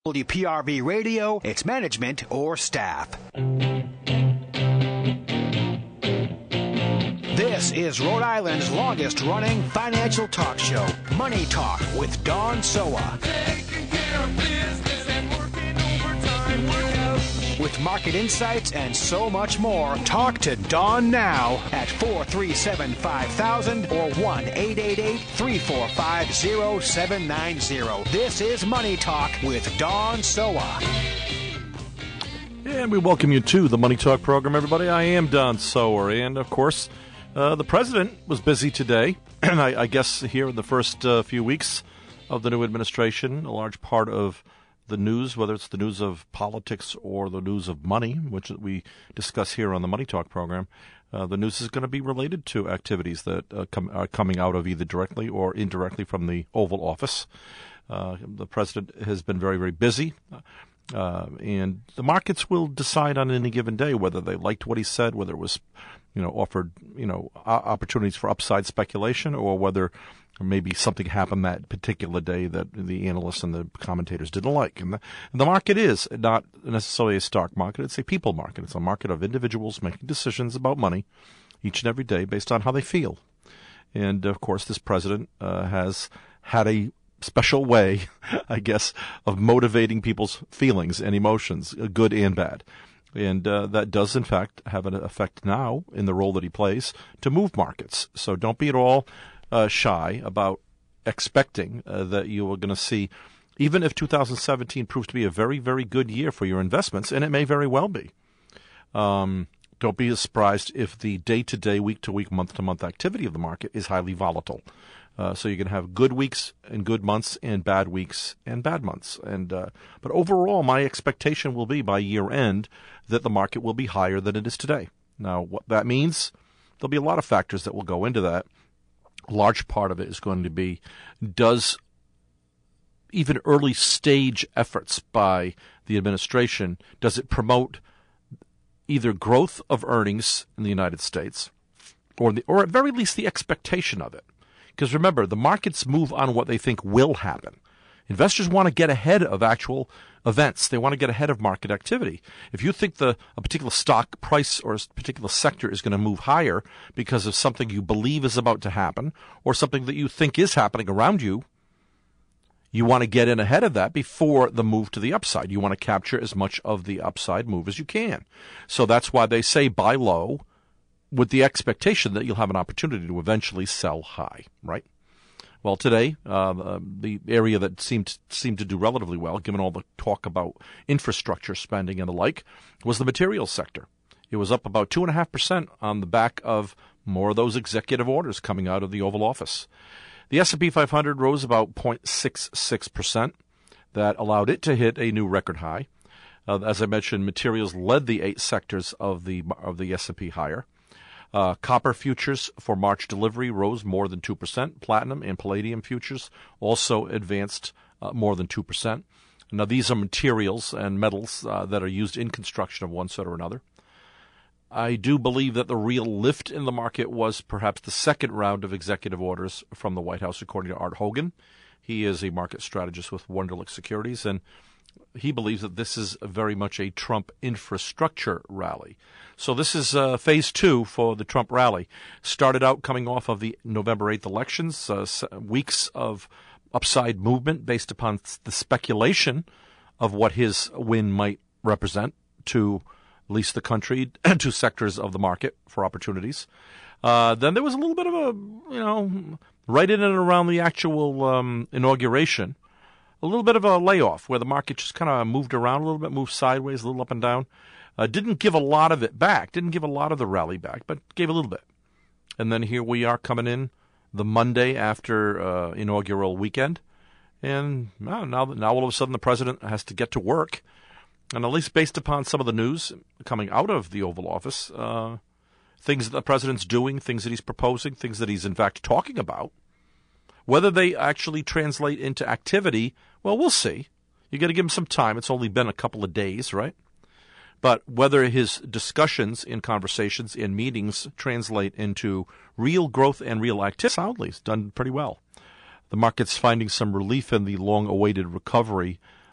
WPRV Radio, its management, or staff. This is Rhode Island's longest-running financial talk show, Money Talk with Don Sowa. Taking care of business and working overtime. With market insights and so much more, talk to Don now at 437-5000 or 1-888-345-0790. This is Money Talk with Don Sowa. And we welcome you to the Money Talk program, everybody. I am Don Sower, and of course, the president was busy today. I guess here in the first few weeks of the new administration, a large part of the news, whether it's the news of politics or the news of money, which we discuss here on the Money Talk program, the news is going to be related to activities that are coming out of either directly or indirectly from the Oval Office. The president has been very, very busy, and the markets will decide on any given day whether they liked what he said, whether it was offered opportunities for upside speculation, or whether maybe something happened that particular day that the analysts and the commentators didn't like. And the market is not necessarily a stock market. It's a people market. It's a market of individuals making decisions about money each and every day based on how they feel. And, of course, this president has had a special way, I guess, of motivating people's feelings and emotions, good and bad. And that does, in fact, have an effect now in the role that he plays to move markets. So don't be at all shy about expecting that you are going to see, even if 2017 proves to be a very, very good year for your investments, and it may very well be. Don't be surprised if the day-to-day, week-to-week, month-to-month activity of the market is highly volatile. So you can have good weeks and good months and bad weeks and bad months. But overall, my expectation will be by year end that the market will be higher than it is today. Now, what that means, there'll be a lot of factors that will go into that. A large part of it is going to be, does even early stage efforts by the administration, does it promote either growth of earnings in the United States or at very least the expectation of it? Because remember, the markets move on what they think will happen. Investors want to get ahead of actual events. They want to get ahead of market activity. If you think a particular stock price or a particular sector is going to move higher because of something you believe is about to happen or something that you think is happening around you, you want to get in ahead of that before the move to the upside. You want to capture as much of the upside move as you can. So that's why they say buy low, with the expectation that you'll have an opportunity to eventually sell high, right? Well, today, the area that seemed to do relatively well, given all the talk about infrastructure spending and the like, was the materials sector. It was up about 2.5% on the back of more of those executive orders coming out of the Oval Office. The S&P 500 rose about 0.66%. That allowed it to hit a new record high. As I mentioned, materials led the 8 sectors of the S&P higher. Copper futures for March delivery rose more than 2%. Platinum and palladium futures also advanced more than 2%. Now, these are materials and metals that are used in construction of one sort or another. I do believe that the real lift in the market was perhaps the second round of executive orders from the White House, according to Art Hogan. He is a market strategist with Wunderlich Securities, and he believes that this is very much a Trump infrastructure rally. So this is phase 2 for the Trump rally. Started out coming off of the November 8th elections, weeks of upside movement based upon the speculation of what his win might represent to at least the country, to sectors of the market for opportunities. Then there was a little bit of a, right in and around the actual inauguration, a little bit of a layoff where the market just kind of moved around a little bit, moved sideways, a little up and down. Didn't give a lot of it back, didn't give a lot of the rally back, but gave a little bit. And then here we are coming in the Monday after inaugural weekend. And now all of a sudden the president has to get to work. And at least based upon some of the news coming out of the Oval Office, things that the president's doing, things that he's proposing, things that he's in fact talking about, whether they actually translate into activity, well, we'll see. You got to give him some time. It's only been a couple of days, right? But whether his discussions in conversations in meetings translate into real growth and real activity, soundly, it's done pretty well. The market's finding some relief in the long-awaited recovery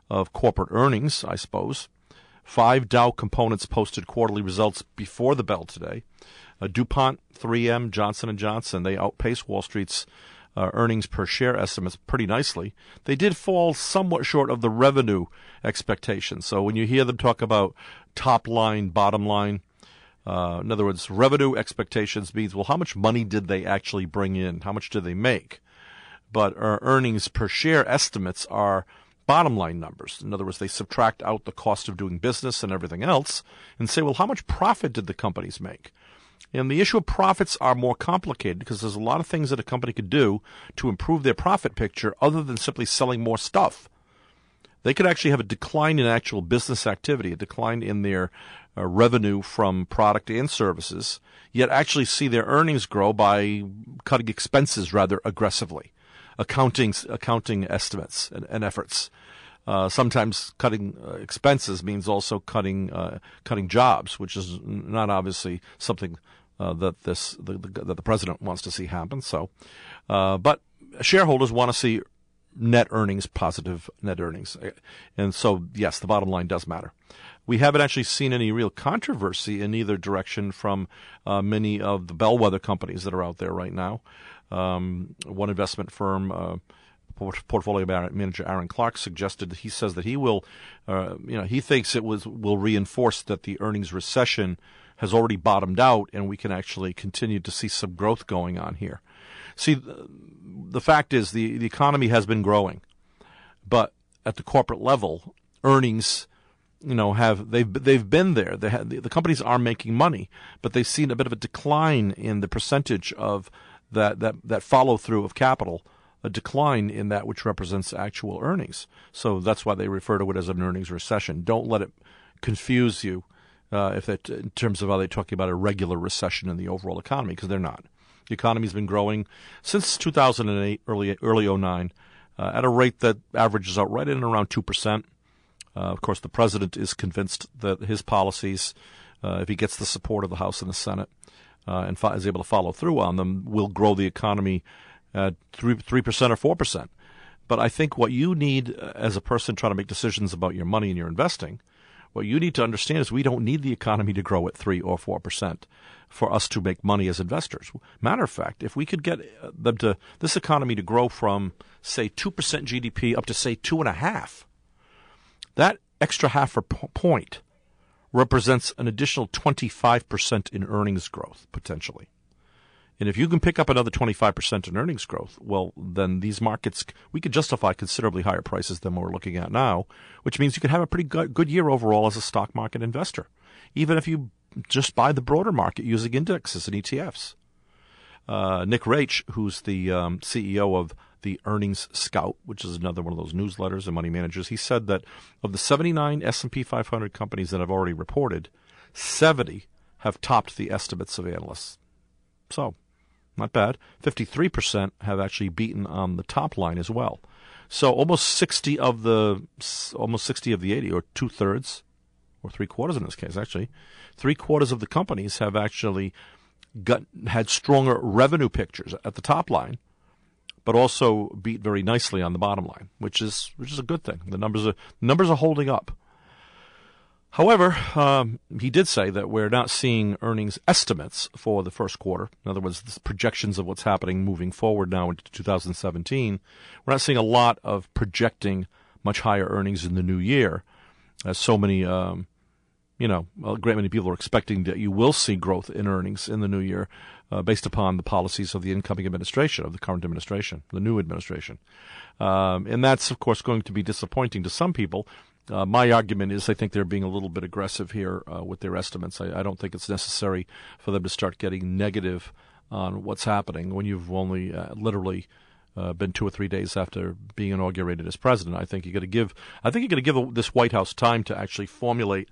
of corporate earnings, I suppose. 5 Dow components posted quarterly results before the bell today. DuPont, 3M, Johnson & Johnson, they outpaced Wall Street's earnings per share estimates pretty nicely. They did fall somewhat short of the revenue expectations. So when you hear them talk about top line, bottom line, in other words, revenue expectations means, well, how much money did they actually bring in? How much did they make? But our earnings per share estimates are bottom line numbers. In other words, they subtract out the cost of doing business and everything else and say, well, how much profit did the companies make? And the issue of profits are more complicated because there's a lot of things that a company could do to improve their profit picture other than simply selling more stuff. They could actually have a decline in actual business activity, a decline in their revenue from product and services, yet actually see their earnings grow by cutting expenses rather aggressively, accounting estimates and efforts. Sometimes cutting expenses means also cutting jobs, which is not obviously something that the president wants to see happen. So, but shareholders want to see net earnings, positive net earnings, and so yes, the bottom line does matter. We haven't actually seen any real controversy in either direction from many of the bellwether companies that are out there right now. One investment firm. Portfolio manager Aaron Clark suggested that he says that he will, he thinks it will reinforce that the earnings recession has already bottomed out and we can actually continue to see some growth going on here. See, the fact is the economy has been growing, but at the corporate level, earnings, they've been there. The companies are making money, but they've seen a bit of a decline in the percentage of that follow through of capital. A decline in that which represents actual earnings. So that's why they refer to it as an earnings recession. Don't let it confuse you in terms of how they're talking about a regular recession in the overall economy, because they're not. The economy's been growing since 2008, early 09, at a rate that averages out right in around 2%. Of course, the president is convinced that his policies, if he gets the support of the House and the Senate and is able to follow through on them, will grow the economy at 3% or 4%. But I think what you need as a person trying to make decisions about your money and your investing, what you need to understand is we don't need the economy to grow at 3 or 4% for us to make money as investors. Matter of fact, if we could get this economy to grow from, say, 2% GDP up to, say, 2.5%, that extra half a point represents an additional 25% in earnings growth, potentially. And if you can pick up another 25% in earnings growth, well, then these markets, we could justify considerably higher prices than what we're looking at now, which means you could have a pretty good year overall as a stock market investor, even if you just buy the broader market using indexes and ETFs. Nick Rach, who's the CEO of the Earnings Scout, which is another one of those newsletters and money managers, he said that of the 79 S&P 500 companies that have already reported, 70 have topped the estimates of analysts. So, not bad. 53% have actually beaten on the top line as well. So almost 60 of the 80, or 2/3, or 3/4 in this case, actually, 3/4 of the companies have actually had stronger revenue pictures at the top line, but also beat very nicely on the bottom line, which is a good thing. The numbers are holding up. However, he did say that we're not seeing earnings estimates for the first quarter. In other words, the projections of what's happening moving forward now into 2017. We're not seeing a lot of projecting much higher earnings in the new year, as so many, a great many people are expecting that you will see growth in earnings in the new year based upon the policies of the incoming administration, of the current administration, the new administration. And that's, of course, going to be disappointing to some people. My argument is I think they're being a little bit aggressive here with their estimates. I don't think it's necessary for them to start getting negative on what's happening when you've only literally been 2 or 3 days after being inaugurated as president. I think you got to give this White House time to actually formulate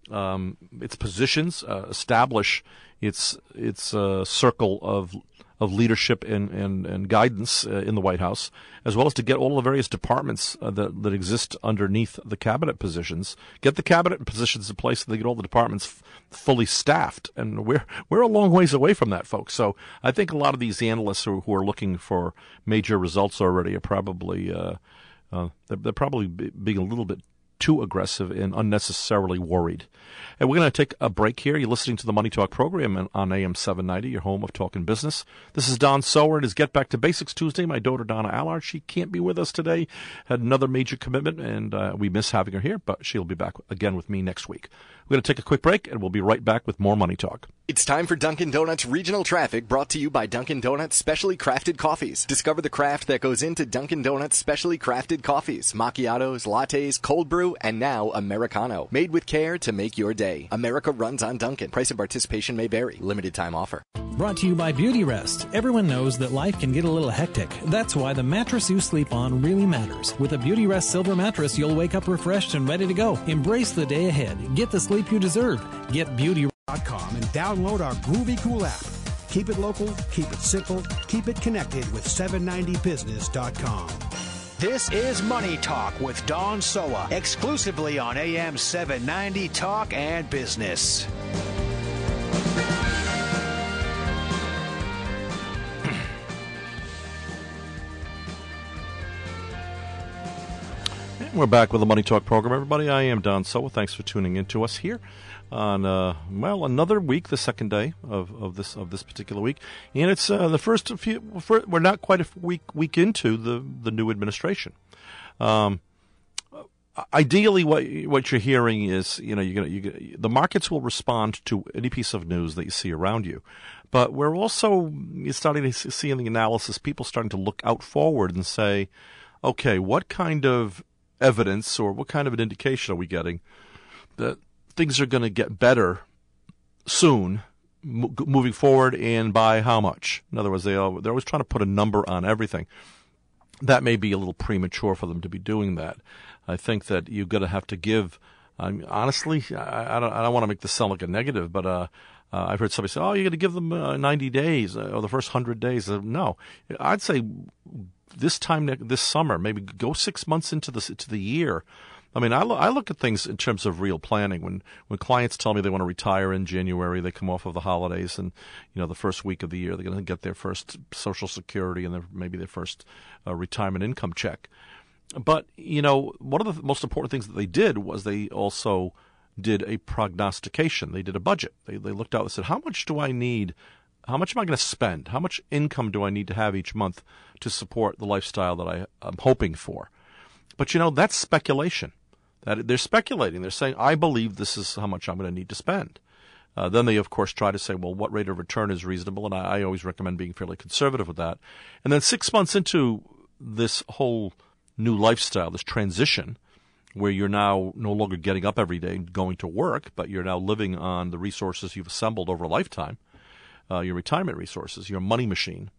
its positions, establish its circle of leadership and guidance in the White House, as well as to get all the various departments that exist underneath the cabinet positions, get the cabinet positions in place so they get all the departments fully staffed. And we're a long ways away from that, folks. So I think a lot of these analysts who are looking for major results already are probably They're probably being a little bit too aggressive and unnecessarily worried. And we're going to take a break here. You're listening to the Money Talk program on AM 790, your home of talking business. This is Don Sower. It is Get Back to Basics Tuesday. My daughter, Donna Allard, she can't be with us today. Had another major commitment, and we miss having her here, but she'll be back again with me next week. We're going to take a quick break, and we'll be right back with more Money Talk. It's time for Dunkin' Donuts Regional Traffic, brought to you by Dunkin' Donuts Specially Crafted Coffees. Discover the craft that goes into Dunkin' Donuts Specially Crafted Coffees. Macchiatos, lattes, cold brew, and now Americano. Made with care to make your day. America runs on Dunkin'. Price and participation may vary. Limited time offer. Brought to you by Beauty Rest. Everyone knows that life can get a little hectic. That's why the mattress you sleep on really matters. With a Beauty Rest Silver mattress, you'll wake up refreshed and ready to go. Embrace the day ahead. Get the sleep you deserve. Get BeautyRest.com and download our Groovy Cool app. Keep it local, keep it simple, keep it connected with 790business.com. This is Money Talk with Don Sowa, exclusively on AM 790 Talk and Business. We're back with the Money Talk program, everybody. I am Don Sowa. Thanks for tuning in to us here on another week, the second day of this particular week, and it's the first few. We're not quite a week into the new administration. Ideally, what you're hearing is, the markets will respond to any piece of news that you see around you, but we're also starting to see in the analysis people starting to look out forward and say, okay, what kind of evidence or what kind of an indication are we getting that things are going to get better soon, moving forward, and by how much? In other words, they're always trying to put a number on everything. That may be a little premature for them to be doing that. I think that you're going to have to give. Honestly, I don't want to make this sound like a negative, but I've heard somebody say, "Oh, you're going to give them 90 days or the first 100 days." No, I'd say this summer, maybe go 6 months into the year. I mean, I look at things in terms of real planning. When clients tell me they want to retire in January, they come off of the holidays, and the first week of the year they're going to get their first Social Security and maybe their first retirement income check. But one of the most important things that they did was they also did a prognostication. They did a budget. They looked out and said, how much do I need? How much am I going to spend? How much income do I need to have each month to support the lifestyle that I'm hoping for? But that's speculation. That they're speculating. They're saying, I believe this is how much I'm going to need to spend. Then they, of course, try to say, well, what rate of return is reasonable? And I always recommend being fairly conservative with that. And then 6 months into this whole new lifestyle, this transition, where you're now no longer getting up every day and going to work, but you're now living on the resources you've assembled over a lifetime, your retirement resources, your money machine.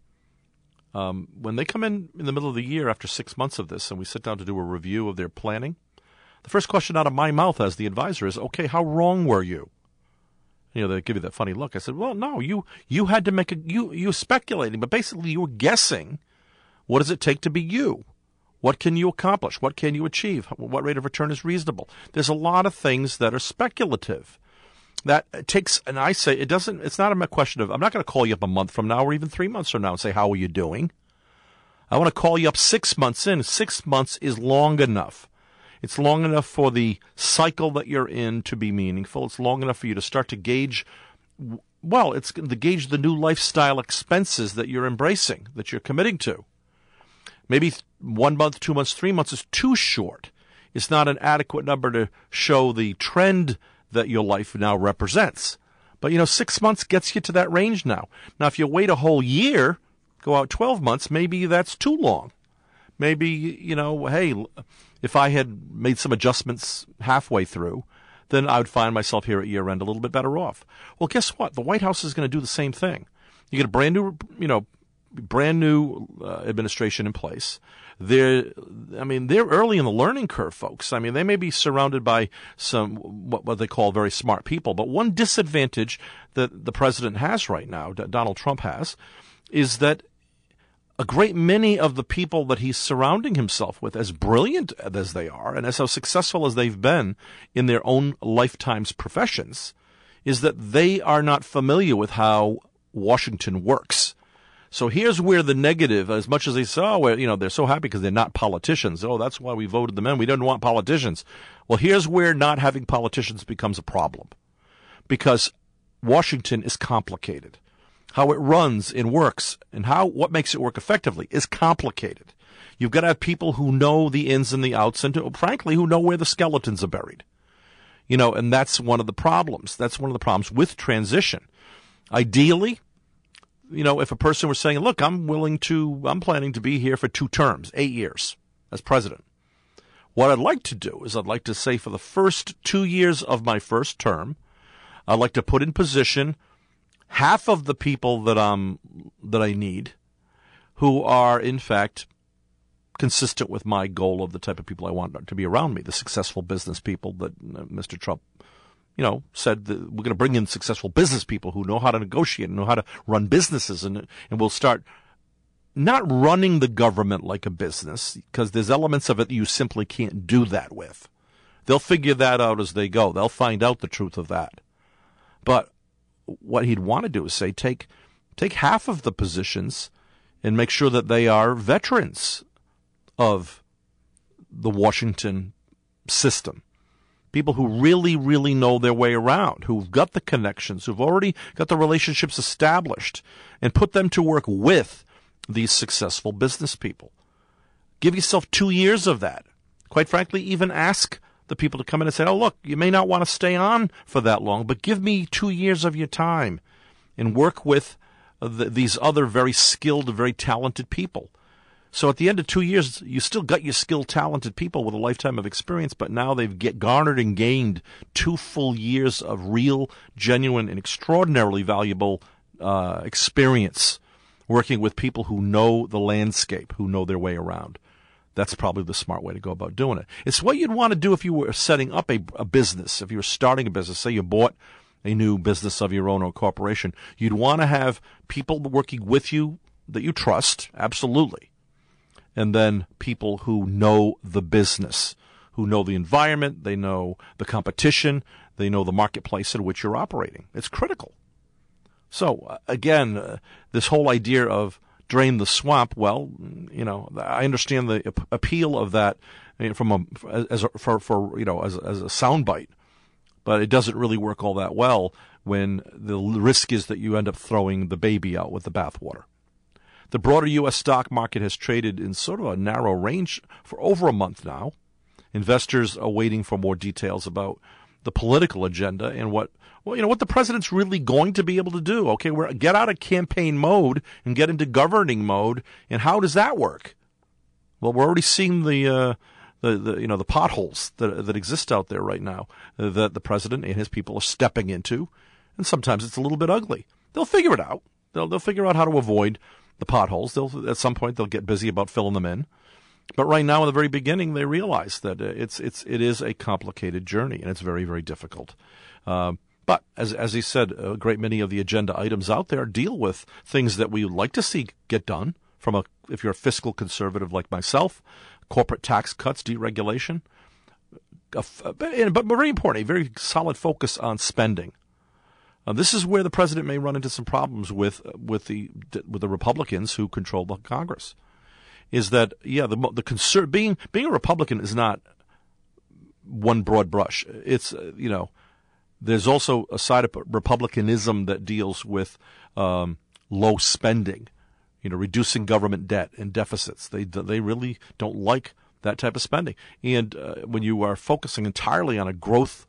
When they come in the middle of the year after 6 months of this and we sit down to do a review of their planning, the first question out of my mouth as the advisor is, okay, how wrong were you? They give you that funny look. I said, well, no, you had to make you were speculating, but basically you were guessing what does it take to be you? What can you accomplish? What can you achieve? What rate of return is reasonable? There's a lot of things that are speculative. That takes, and I say it's not a question of, I'm not going to call you up a month from now or even 3 months from now and say, how are you doing? I want to call you up 6 months in. 6 months is long enough. It's long enough for the cycle that you're in to be meaningful. It's long enough for you to start to gauge, it's to gauge the new lifestyle expenses that you're embracing, that you're committing to. Maybe 1 month, 2 months, 3 months is too short. It's not an adequate number to show the trend that your life now represents. But, 6 months gets you to that range now. Now, if you wait a whole year, go out 12 months, maybe that's too long. Maybe, hey, if I had made some adjustments halfway through, then I would find myself here at year end a little bit better off. Well, guess what? The White House is going to do the same thing. You get a brand new administration in place. They're early in the learning curve, folks. I mean, they may be surrounded by some what they call very smart people, but one disadvantage that the president has right now, Donald Trump has, is that a great many of the people that he's surrounding himself with, as brilliant as they are and as so successful as they've been in their own lifetimes' professions, is that they are not familiar with how Washington works. So here's where the negative, as much as they say, they're so happy because they're not politicians. Oh, that's why we voted them in. We didn't want politicians. Well, here's where not having politicians becomes a problem. Because Washington is complicated. How it runs and works and what makes it work effectively is complicated. You've got to have people who know the ins and the outs and, frankly, who know where the skeletons are buried. And that's one of the problems. That's one of the problems with transition. Ideally, if a person were saying, look, I'm planning to be here for 2 terms, 8 years as president. What I'd like to do is I'd like to say for the first 2 years of my first term, I'd like to put in position half of the people that I need who are, in fact, consistent with my goal of the type of people I want to be around me, the successful business people that Mr. Trump, said that we're going to bring in successful business people who know how to negotiate and know how to run businesses, and we'll start not running the government like a business, because there's elements of it that you simply can't do that with. They'll figure that out as they go. They'll find out the truth of that. But what he'd want to do is say, take half of the positions and make sure that they are veterans of the Washington system. People who really, really know their way around, who've got the connections, who've already got the relationships established, and put them to work with these successful business people. Give yourself 2 years of that. Quite frankly, even ask the people to come in and say, oh, look, you may not want to stay on for that long, but give me 2 years of your time and work with these other very skilled, very talented people. So at the end of 2 years, you still got your skilled, talented people with a lifetime of experience, but now they've garnered and gained 2 full years of real, genuine, and extraordinarily valuable experience working with people who know the landscape, who know their way around. That's probably the smart way to go about doing it. It's what you'd want to do if you were setting up a business, if you were starting a business. Say you bought a new business of your own or a corporation. You'd want to have people working with you that you trust, absolutely. And then people who know the business, who know the environment, they know the competition, they know the marketplace in which you're operating. It's critical. So, again, this whole idea of drain the swamp, well, I understand the appeal of that as a soundbite, but it doesn't really work all that well when the risk is that you end up throwing the baby out with the bathwater. The broader U.S. stock market has traded in sort of a narrow range for over a month now. Investors are waiting for more details about the political agenda and what the president's really going to be able to do. Okay, get out of campaign mode and get into governing mode, and how does that work? Well, we're already seeing the potholes that exist out there right now that the president and his people are stepping into, and sometimes it's a little bit ugly. They'll figure it out. They'll figure out how to avoid the potholes. At some point they'll get busy about filling them in. But right now, in the very beginning, they realize that it is a complicated journey, and it's very, very difficult. But as he said, a great many of the agenda items out there deal with things that we would like to see get done. If you're a fiscal conservative like myself, corporate tax cuts, deregulation, but very important, a very solid focus on spending. This is where the president may run into some problems with the Republicans who control the Congress. Is that being a Republican is not one broad brush. It's there's also a side of republicanism that deals with low spending, reducing government debt and deficits. They really don't like that type of spending. And when you are focusing entirely on a growth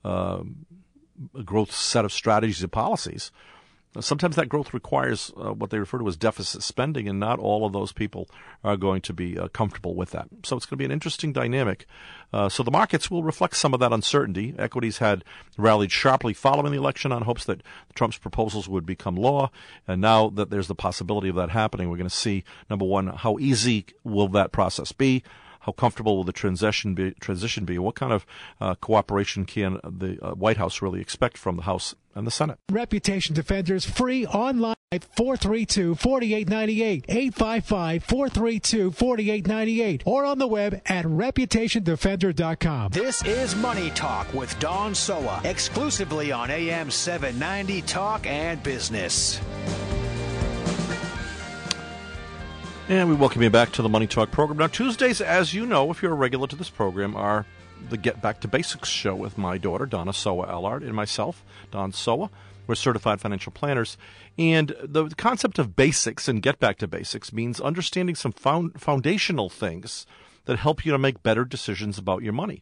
set of strategies and policies, sometimes that growth requires what they refer to as deficit spending, and not all of those people are going to be comfortable with that. So it's going to be an interesting dynamic. So the markets will reflect some of that uncertainty. Equities had rallied sharply following the election on hopes that Trump's proposals would become law. And now that there's the possibility of that happening, we're going to see, number one, how easy will that process be? How comfortable will the transition be? What kind of cooperation can the White House really expect from the House and the Senate? Reputation Defenders, free online at 432-4898, 855-432-4898, or on the web at reputationdefender.com. This is Money Talk with Don Soa, exclusively on AM 790 Talk and Business. And we welcome you back to the Money Talk program. Now, Tuesdays, as you know, if you're a regular to this program, are the Get Back to Basics show with my daughter, Donna Soa Allard, and myself, Don Soa. We're certified financial planners. And the concept of basics and Get Back to Basics means understanding some foundational things that help you to make better decisions about your money.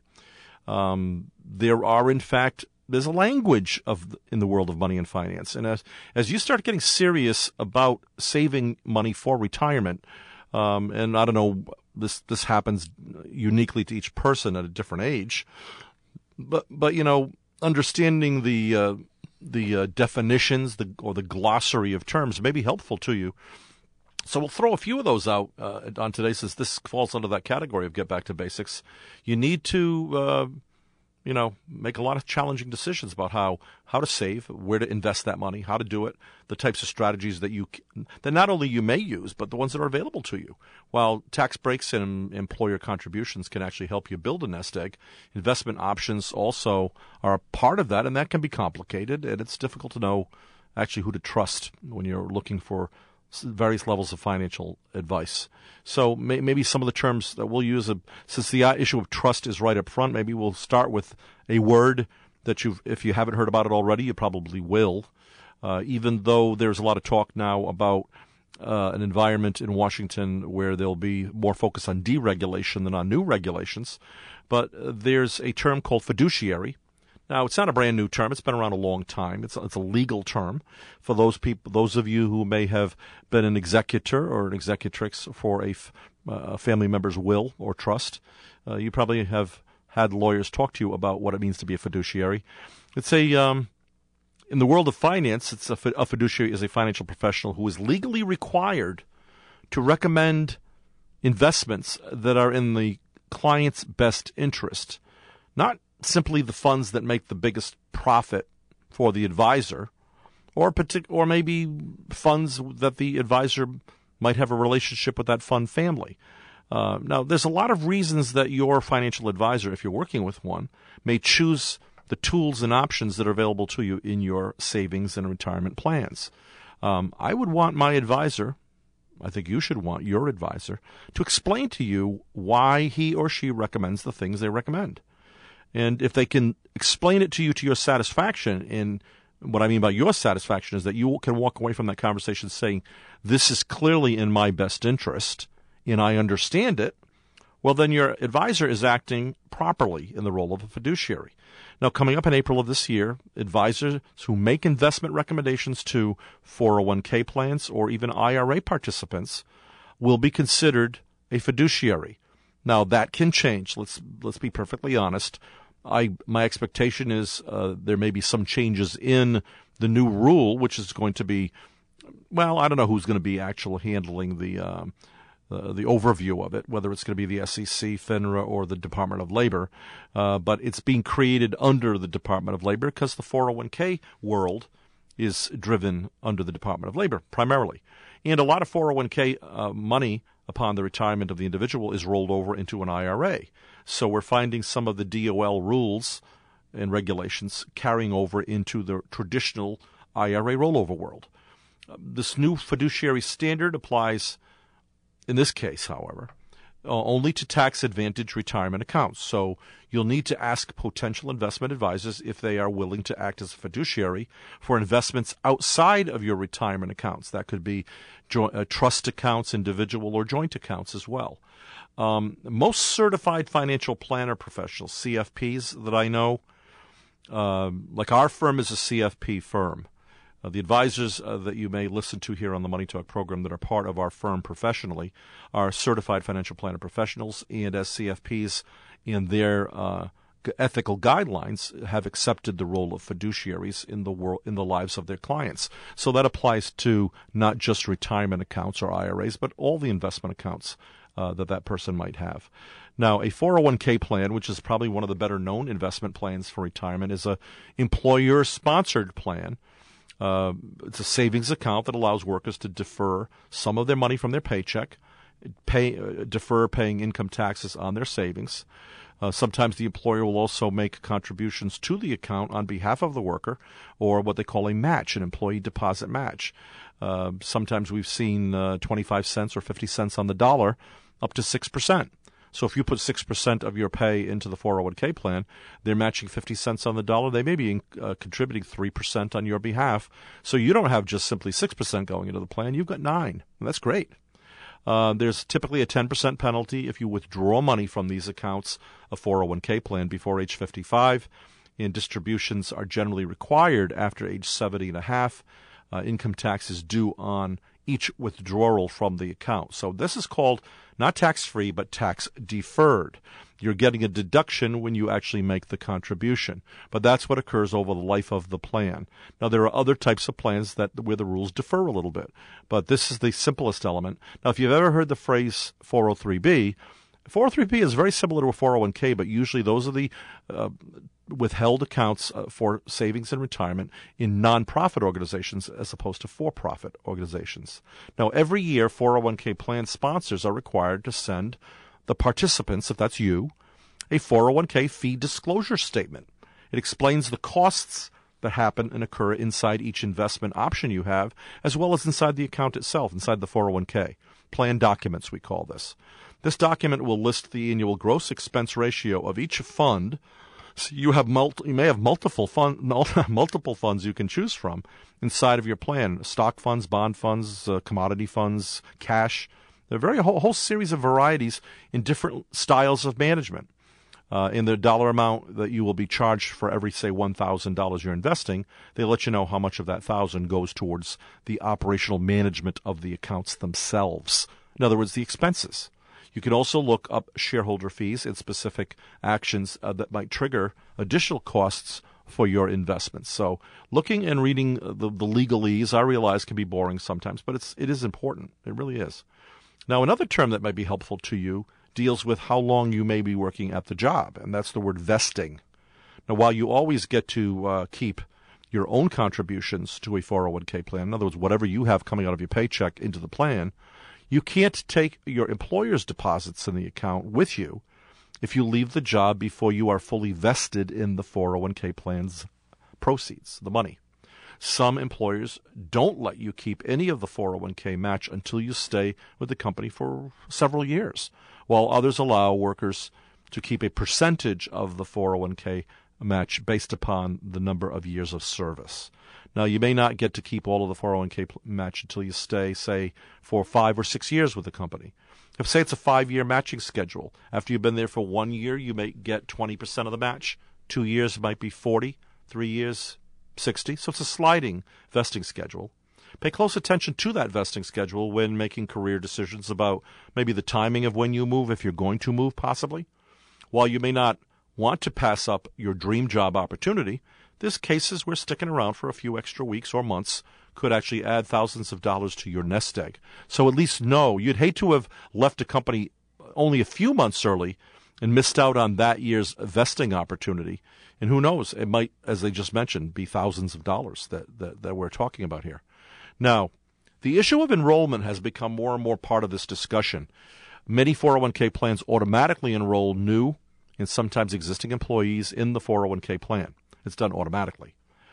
There's a language in the world of money and finance. And as you start getting serious about saving money for retirement, and I don't know, this happens uniquely to each person at a different age, but understanding the definitions or the glossary of terms may be helpful to you. So we'll throw a few of those out on today, since this falls under that category of Get Back to Basics. You need to make a lot of challenging decisions about how to save, where to invest that money, how to do it, the types of strategies that not only you may use, but the ones that are available to you. While tax breaks and employer contributions can actually help you build a nest egg, investment options also are a part of that, and that can be complicated, and it's difficult to know actually who to trust when you're looking for various levels of financial advice. So maybe some of the terms that we'll use, since the issue of trust is right up front, maybe we'll start with a word that if you haven't heard about it already, you probably will. Even though there's a lot of talk now about an environment in Washington where there'll be more focus on deregulation than on new regulations. But there's a term called fiduciary. Now, it's not a brand new term. It's been around a long time. It's a legal term for those of you who may have been an executor or an executrix for a family member's will or trust. You probably have had lawyers talk to you about what it means to be a fiduciary. It's in the world of finance, a fiduciary is a financial professional who is legally required to recommend investments that are in the client's best interest, not simply the funds that make the biggest profit for the advisor, or maybe funds that the advisor might have a relationship with that fund family. Now, there's a lot of reasons that your financial advisor, if you're working with one, may choose the tools and options that are available to you in your savings and retirement plans. I would want my advisor, I think you should want your advisor, to explain to you why he or she recommends the things they recommend. And if they can explain it to you to your satisfaction, and what I mean by your satisfaction is that you can walk away from that conversation saying, this is clearly in my best interest, and I understand it, well, then your advisor is acting properly in the role of a fiduciary. Now, coming up in April of this year, advisors who make investment recommendations to 401k plans or even IRA participants will be considered a fiduciary. Now, that can change. Let's be perfectly honest. My expectation is there may be some changes in the new rule, which is going to be, well, I don't know who's going to be actually handling the overview of it, whether it's going to be the SEC, FINRA, or the Department of Labor. But it's being created under the Department of Labor because the 401k world is driven under the Department of Labor primarily. And a lot of 401k money upon the retirement of the individual is rolled over into an IRA. So we're finding some of the DOL rules and regulations carrying over into the traditional IRA rollover world. This new fiduciary standard applies, in this case, however, only to tax-advantaged retirement accounts. So you'll need to ask potential investment advisors if they are willing to act as a fiduciary for investments outside of your retirement accounts. That could be trust accounts, individual or joint accounts as well. Most certified financial planner professionals, CFPs that I know, like our firm is a CFP firm. The advisors that you may listen to here on the Money Talk program that are part of our firm professionally are certified financial planner professionals, and as CFPs in their ethical guidelines have accepted the role of fiduciaries in the lives of their clients. So that applies to not just retirement accounts or IRAs, but all the investment accounts that person might have. Now, a 401k plan, which is probably one of the better known investment plans for retirement, is a employer-sponsored plan. It's a savings account that allows workers to defer some of their money from their paycheck, defer paying income taxes on their savings. Sometimes the employer will also make contributions to the account on behalf of the worker, or what they call a match, an employee deposit match. Sometimes we've seen 25 cents or 50 cents on the dollar up to 6%. So if you put 6% of your pay into the 401k plan, they're matching 50 cents on the dollar. They may be contributing 3% on your behalf. So you don't have just simply 6% going into the plan. You've got 9%. And that's great. There's typically a 10% penalty if you withdraw money from these accounts, a 401k plan, before age 55. And distributions are generally required after age 70 and a half. Income tax is due on each withdrawal from the account. So this is called not tax-free, but tax-deferred. You're getting a deduction when you actually make the contribution, but that's what occurs over the life of the plan. Now, there are other types of plans where the rules differ a little bit, but this is the simplest element. Now, if you've ever heard the phrase 403B, 403B is very similar to a 401k, but usually those are the withheld accounts for savings and retirement in nonprofit organizations as opposed to for-profit organizations. Now, every year, 401k plan sponsors are required to send the participants, if that's you, a 401k fee disclosure statement. It explains the costs that happen and occur inside each investment option you have, as well as inside the account itself, inside the 401k. Plan documents, we call this. This document will list the annual gross expense ratio of each fund. So you may have multiple funds you can choose from inside of your plan: stock funds, bond funds, commodity funds, cash. There are a whole series of varieties in different styles of management. In the dollar amount that you will be charged for every, say, $1,000 you're investing, they let you know how much of that $1,000 goes towards the operational management of the accounts themselves. In other words, the expenses. You can also look up shareholder fees and specific actions that might trigger additional costs for your investments. So looking and reading the legalese, I realize, can be boring sometimes, but it is important. It really is. Now, another term that might be helpful to you deals with how long you may be working at the job, and that's the word vesting. Now, while you always get to keep your own contributions to a 401k plan, in other words, whatever you have coming out of your paycheck into the plan, you can't take your employer's deposits in the account with you if you leave the job before you are fully vested in the 401k plan's proceeds, the money. Some employers don't let you keep any of the 401k match until you stay with the company for several years, while others allow workers to keep a percentage of the 401k match based upon the number of years of service. Now, you may not get to keep all of the 401k match until you stay, say, for 5 or 6 years with the company. If, say, it's a 5-year matching schedule, after you've been there for 1 year, you may get 20% of the match. 2 years might be 40, 3 years, 60. So it's a sliding vesting schedule. Pay close attention to that vesting schedule when making career decisions about maybe the timing of when you move, if you're going to move possibly. While you may not want to pass up your dream job opportunity, there's cases where sticking around for a few extra weeks or months could actually add thousands of dollars to your nest egg. So at least know you'd hate to have left a company only a few months early and missed out on that year's vesting opportunity. And who knows, it might, as they just mentioned, be thousands of dollars that we're talking about here. Now, the issue of enrollment has become more and more part of this discussion. Many 401k plans automatically enroll new and sometimes existing employees in the 401k plan. It's done automatically.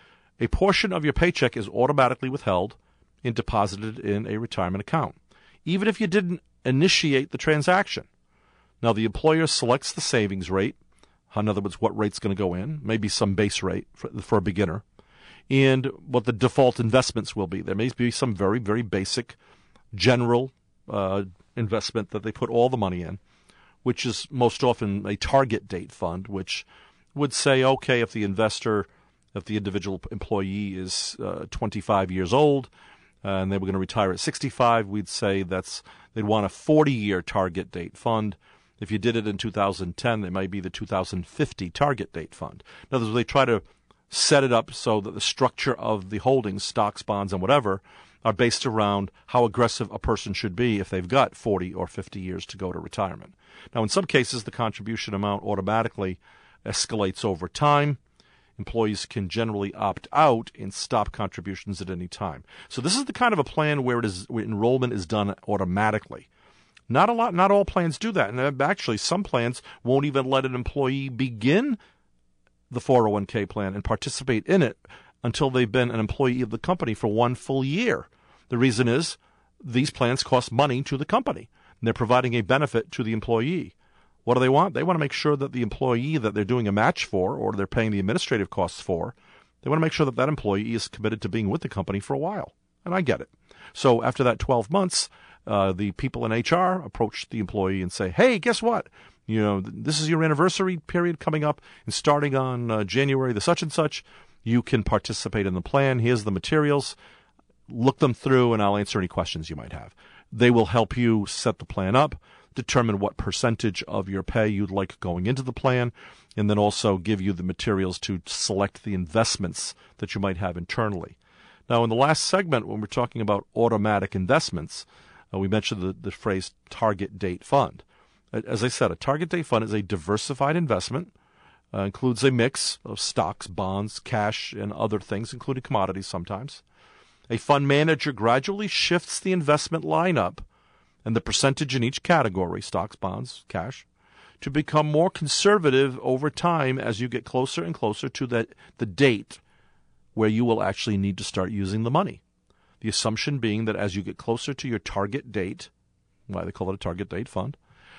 A portion of your paycheck is automatically withheld and deposited in a retirement account, even if you didn't initiate the transaction. Now, the employer selects the savings rate, in other words, what rate's going to go in, maybe some base rate for a beginner, and what the default investments will be. There may be some very, very basic general investment that they put all the money in, which is most often a target date fund, which would say, okay, if the individual employee is 25 years old and they were going to retire at 65, we'd say they'd want a 40-year target date fund. If you did it in 2010, it might be the 2050 target date fund. In other words, they try to set it up so that the structure of the holdings, stocks, bonds, and whatever, are based around how aggressive a person should be if they've got 40 or 50 years to go to retirement. Now, in some cases, the contribution amount automatically escalates over time. Employees can generally opt out and stop contributions at any time. So this is the kind of a plan where enrollment is done automatically. Not all plans do that. And actually, some plans won't even let an employee begin the 401k plan and participate in it until they've been an employee of the company for 1 full year. The reason is these plans cost money to the company, and they're providing a benefit to the employee. What do they want? They want to make sure that the employee that they're doing a match for, or they're paying the administrative costs for, they want to make sure that that employee is committed to being with the company for a while. And I get it. So after that 12 months, the people in HR approach the employee and say, hey, guess what? This is your anniversary period coming up, and starting on January the such and such, you can participate in the plan. Here's the materials. Look them through, and I'll answer any questions you might have. They will help you set the plan up, determine what percentage of your pay you'd like going into the plan, and then also give you the materials to select the investments that you might have internally. Now, in the last segment, when we're talking about automatic investments, we mentioned the phrase target date fund. As I said, a target date fund is a diversified investment, includes a mix of stocks, bonds, cash, and other things, including commodities sometimes. A fund manager gradually shifts the investment lineup and the percentage in each category, stocks, bonds, cash, to become more conservative over time as you get closer and closer to the date where you will actually need to start using the money. The assumption being that as you get closer to your target date, why they call it a target date fund,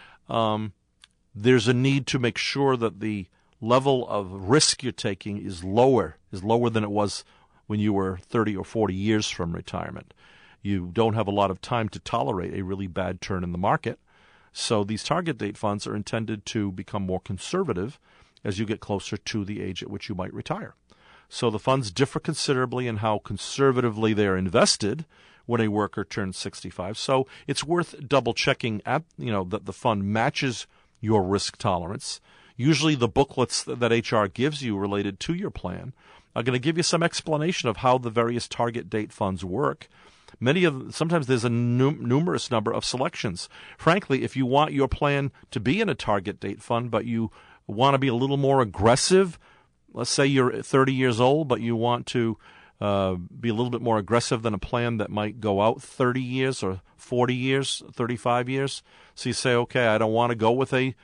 there's a need to make sure that the level of risk you're taking is lower than it was when you were 30 or 40 years from retirement. You don't have a lot of time to tolerate a really bad turn in the market. So these target date funds are intended to become more conservative as you get closer to the age at which you might retire. So the funds differ considerably in how conservatively they're invested when a worker turns 65. So it's worth double-checking that the fund matches your risk tolerance. Usually the booklets that HR gives you related to your plan are going to give you some explanation of how the various target date funds work. Sometimes there's a numerous number of selections. Frankly, if you want your plan to be in a target date fund, but you want to be a little more aggressive, let's say you're 30 years old, but you want to be a little bit more aggressive than a plan that might go out 30 years or 40 years, 35 years. So you say, okay, I don't want to go with a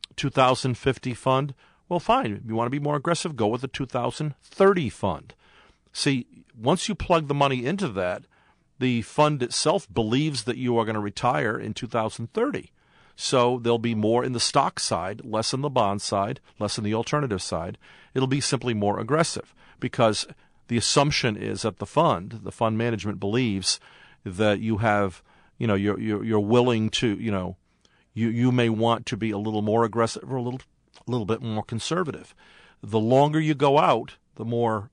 2050 fund. Well, fine. If you want to be more aggressive, go with a 2030 fund. See, once you plug the money into that, the fund itself believes that you are going to retire in 2030. So there'll be more in the stock side, less in the bond side, less in the alternative side. It'll be simply more aggressive because the assumption is that the fund management believes that you have, you're willing to, you may want to be a little more aggressive or a little bit more conservative. The longer you go out, the more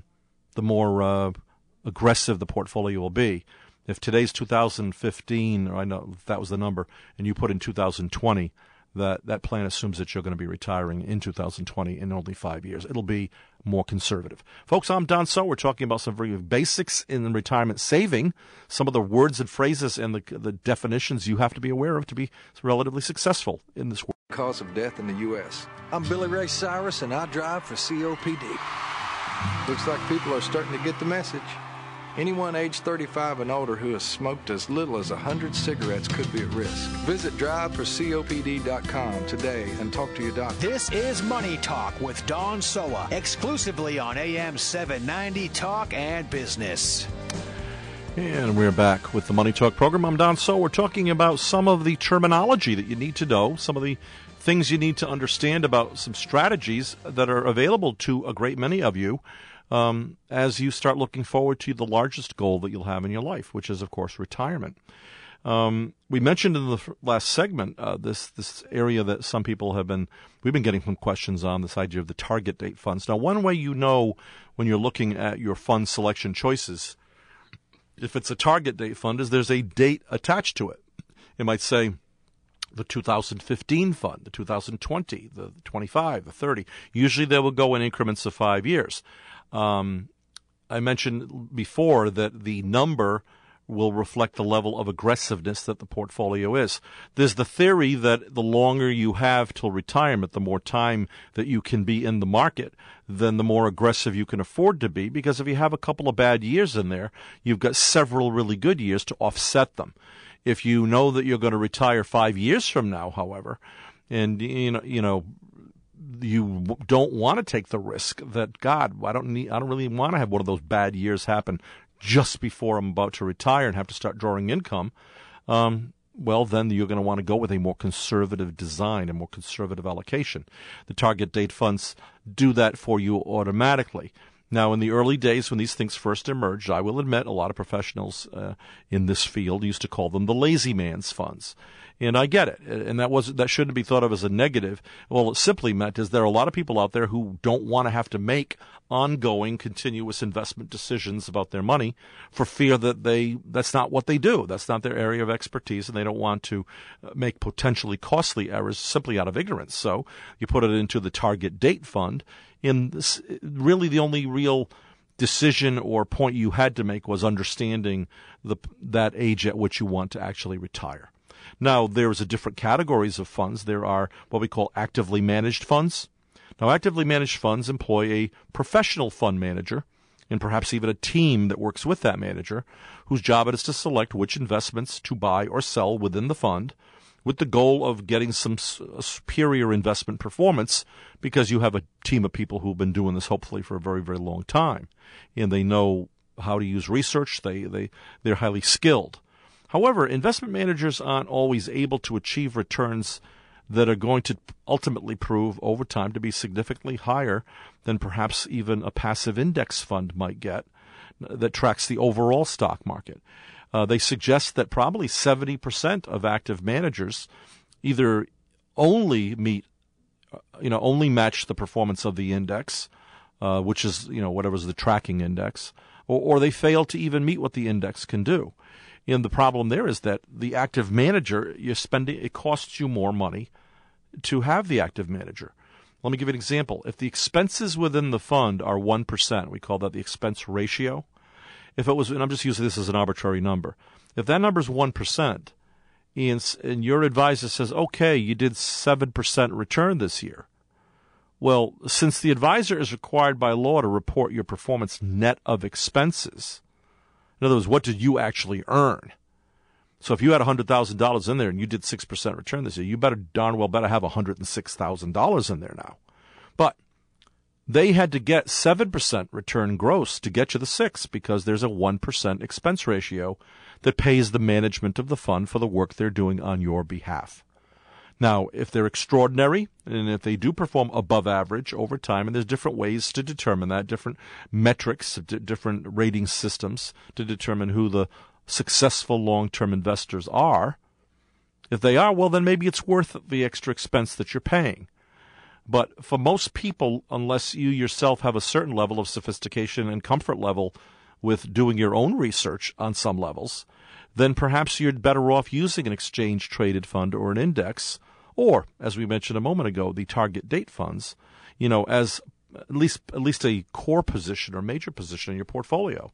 aggressive the portfolio will be. If today's 2015, or I know if that was the number, and you put in 2020, that plan assumes that you're going to be retiring in 2020 in only 5 years. It'll be more conservative. Folks, I'm Don So. We're talking about some very basics in retirement saving, some of the words and phrases and the definitions you have to be aware of to be relatively successful in this world. Cause of death in the U.S. I'm Billy Ray Cyrus, and I drive for COPD. Looks like people are starting to get the message. Anyone age 35 and older who has smoked as little as 100 cigarettes could be at risk. Visit driveforcopd.com today and talk to your doctor. This is Money Talk with Don Soa, exclusively on AM 790 Talk and Business. And we're back with the Money Talk program. I'm Don So. We're talking about some of the terminology that you need to know, some of the things you need to understand about some strategies that are available to a great many of you as you start looking forward to the largest goal that you'll have in your life, which is, of course, retirement. We mentioned in the last segment this area that some people we've been getting some questions on, this idea of the target date funds. Now, one way you know when you're looking at your fund selection choices, if it's a target date fund, is there's a date attached to it. It might say the 2015 fund, the 2020, the 25, the 30. Usually they will go in increments of 5 years. I mentioned before that the number will reflect the level of aggressiveness that the portfolio is. There's the theory that the longer you have till retirement, the more time that you can be in the market, then the more aggressive you can afford to be, because if you have a couple of bad years in there, you've got several really good years to offset them. If you know that you're going to retire 5 years from now, however, and you don't want to take the risk that, God, I don't really want to have one of those bad years happen just before I'm about to retire and have to start drawing income, well, then you're going to want to go with a more conservative design, a more conservative allocation. The target date funds do that for you automatically. Now, in the early days when these things first emerged, I will admit a lot of professionals in this field used to call them the lazy man's funds. And I get it. And that shouldn't be thought of as a negative. Well, it simply meant is there are a lot of people out there who don't want to have to make ongoing, continuous investment decisions about their money for fear that that's not what they do. That's not their area of expertise, and they don't want to make potentially costly errors simply out of ignorance. So you put it into the target date fund. In this, really the only real decision or point you had to make was understanding that age at which you want to actually retire. Now, there's different categories of funds. There are what we call actively managed funds. Now, actively managed funds employ a professional fund manager and perhaps even a team that works with that manager, whose job it is to select which investments to buy or sell within the fund, with the goal of getting some superior investment performance, because you have a team of people who've been doing this hopefully for a very, very long time, and they know how to use research. They're highly skilled. However, investment managers aren't always able to achieve returns that are going to ultimately prove over time to be significantly higher than perhaps even a passive index fund might get that tracks the overall stock market. They suggest that probably 70% of active managers either only match the performance of the index, which is, whatever's the tracking index, or they fail to even meet what the index can do. And the problem there is that the active manager, it costs you more money to have the active manager. Let me give you an example. If the expenses within the fund are 1%, we call that the expense ratio. If it was, and I'm just using this as an arbitrary number, if that number is 1%, and your advisor says, okay, you did 7% return this year. Well, since the advisor is required by law to report your performance net of expenses, in other words, what did you actually earn? So if you had $100,000 in there and you did 6% return this year, you darn well better have $106,000 in there now. But they had to get 7% return gross to get you the 6, because there's a 1% expense ratio that pays the management of the fund for the work they're doing on your behalf. Now, if they're extraordinary, and if they do perform above average over time, and there's different ways to determine that, different metrics, different rating systems to determine who the successful long-term investors are. If they are, well, then maybe it's worth the extra expense that you're paying. But for most people, unless you yourself have a certain level of sophistication and comfort level with doing your own research on some levels, then perhaps you're better off using an exchange-traded fund or an index, or, as we mentioned a moment ago, the target date funds, as at least a core position or major position in your portfolio.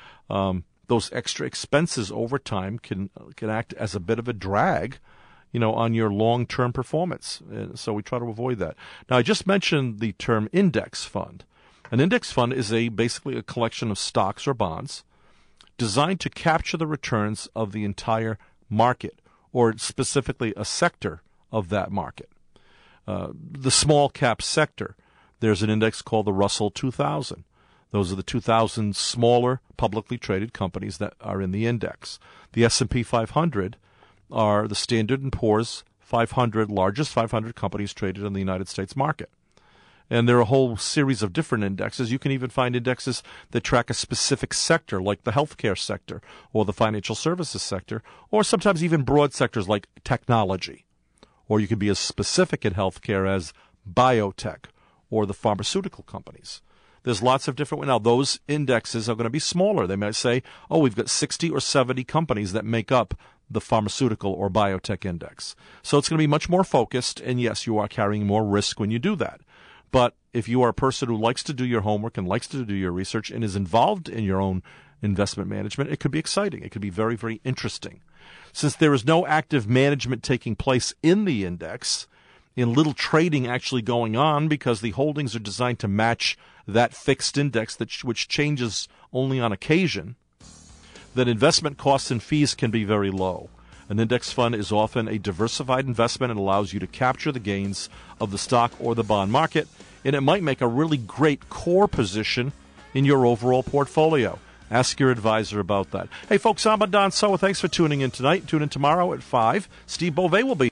Those extra expenses over time can act as a bit of a drag, on your long-term performance. And so we try to avoid that. Now, I just mentioned the term index fund. An index fund is basically a collection of stocks or bonds designed to capture the returns of the entire market, or specifically a sector of that market. The small cap sector, there's an index called the Russell 2000. Those are the 2,000 smaller publicly traded companies that are in the index. The S&P 500 are the Standard & Poor's 500 largest 500 companies traded in the United States market. And there are a whole series of different indexes. You can even find indexes that track a specific sector, like the healthcare sector or the financial services sector, or sometimes even broad sectors like technology. Or you can be as specific in healthcare as biotech or the pharmaceutical companies. There's lots of different. Now, those indexes are going to be smaller. They might say, we've got 60 or 70 companies that make up the pharmaceutical or biotech index. So it's going to be much more focused, and yes, you are carrying more risk when you do that. But if you are a person who likes to do your homework and likes to do your research and is involved in your own investment management, it could be exciting. It could be very, very interesting. Since there is no active management taking place in the index, in little trading actually going on, because the holdings are designed to match that fixed index which changes only on occasion, that investment costs and fees can be very low. An index fund is often a diversified investment and allows you to capture the gains of the stock or the bond market, and it might make a really great core position in your overall portfolio. Ask your advisor about that. Hey, folks, I'm Don Sowa. Thanks for tuning in tonight. Tune in tomorrow at 5. Steve Beauvais will be